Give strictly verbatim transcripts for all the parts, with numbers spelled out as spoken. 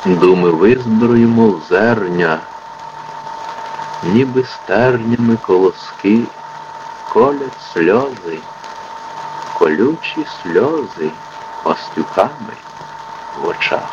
Думи визброю, мов зерня, ніби стернями колоски колять сльози, колючі сльози остюками в очах.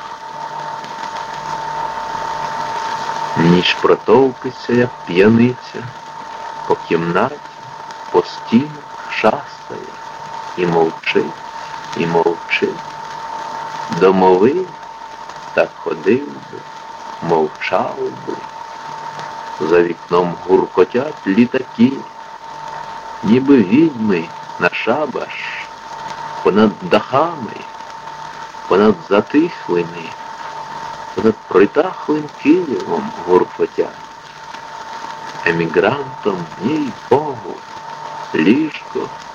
Ніч протовпиться, як п'яниця, по кімнаті, по стінах шастає, і мовчить, і мовчить. Домовий так ходив би, мовчав би. За вікном гуркотять літаки, ніби відьми на шабаш, понад дахами, понад затихлими, понад притахлим Києвом гуркотять. Емігрантом, їй Богу, ліжко,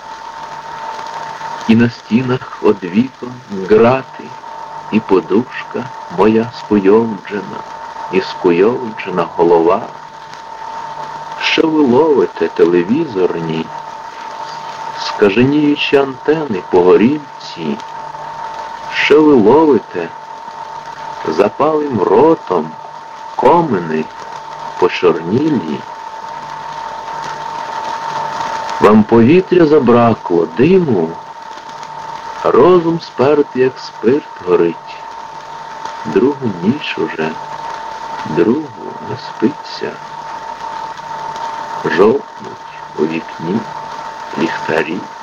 і на стінах од вікон грати, і подушка моя скуйовджена, і скуйовджена голова. Що ви ловите, телевізорні, скаженіючі антени по горілці? Що ви ловите, запалим ротом, комини почорнілі? Вам повітря забракло, диму, розум спертий, як спирт, горить. Другу ніч уже, другу не спиться. Жовтнуть у вікні ліхтарі.